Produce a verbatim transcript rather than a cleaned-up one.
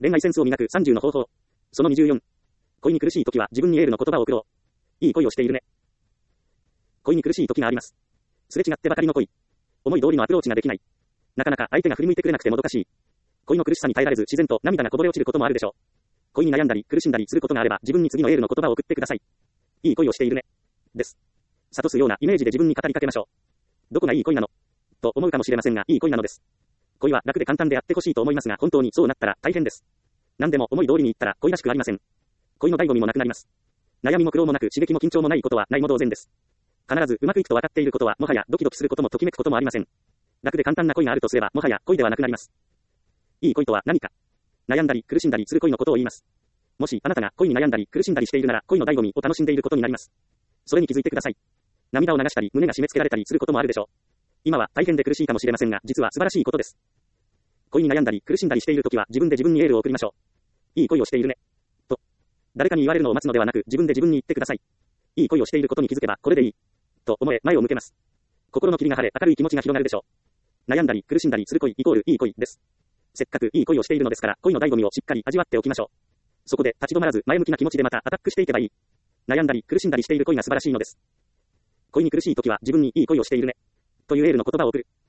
恋愛センスを磨くさんじゅうの方法。そのにじゅうよん。恋に苦しい時は自分にエールの言葉を送ろう。いい恋をしているね。恋に苦しい時があります。すれ違ってばかりの恋。思い通りのアプローチができない。なかなか相手が振り向いてくれなくてもどかしい。恋の苦しさに耐えられず自然と涙がこぼれ落ちることもあるでしょう。恋に悩んだり苦しんだりすることがあれば自分に次のエールの言葉を送ってください。いい恋をしているね。です。諭すようなイメージで自分に語りかけましょう。どこがいい恋なのと思うかもしれませんが、いい恋なのです。恋は楽で簡単であってほしいと思いますが、本当にそうなったら大変です。何でも思い通りにいったら恋らしくありません。恋の醍醐味もなくなります。悩みも苦労もなく刺激も緊張もないことはないも同然です。必ずうまくいくと分かっていることはもはやドキドキすることもときめくこともありません。楽で簡単な恋があるとすればもはや恋ではなくなります。いい恋とは何か。悩んだり苦しんだりする恋のことを言います。もしあなたが恋に悩んだり苦しんだりしているなら恋の醍醐味を楽しんでいることになります。それに気づいてください。涙を流したり胸が締め付けられたりすることもあるでしょう。今は大変で苦しいかもしれませんが実は素晴らしいことです。恋に悩んだり苦しんだりしているときは自分で自分にエールを送りましょう。いい恋をしているね。と。誰かに言われるのを待つのではなく自分で自分に言ってください。いい恋をしていることに気づけばこれでいい。と思え前を向けます。心の霧が晴れ明るい気持ちが広がるでしょう。悩んだり苦しんだりする恋イコールいい恋です。せっかくいい恋をしているのですから恋の醍醐味をしっかり味わっておきましょう。そこで立ち止まらず前向きな気持ちでまたアタックしていけばいい。悩んだり苦しんだりしている恋が素晴らしいのです。恋に苦しい時は自分にいい恋をしているね。というエールの言葉を送る。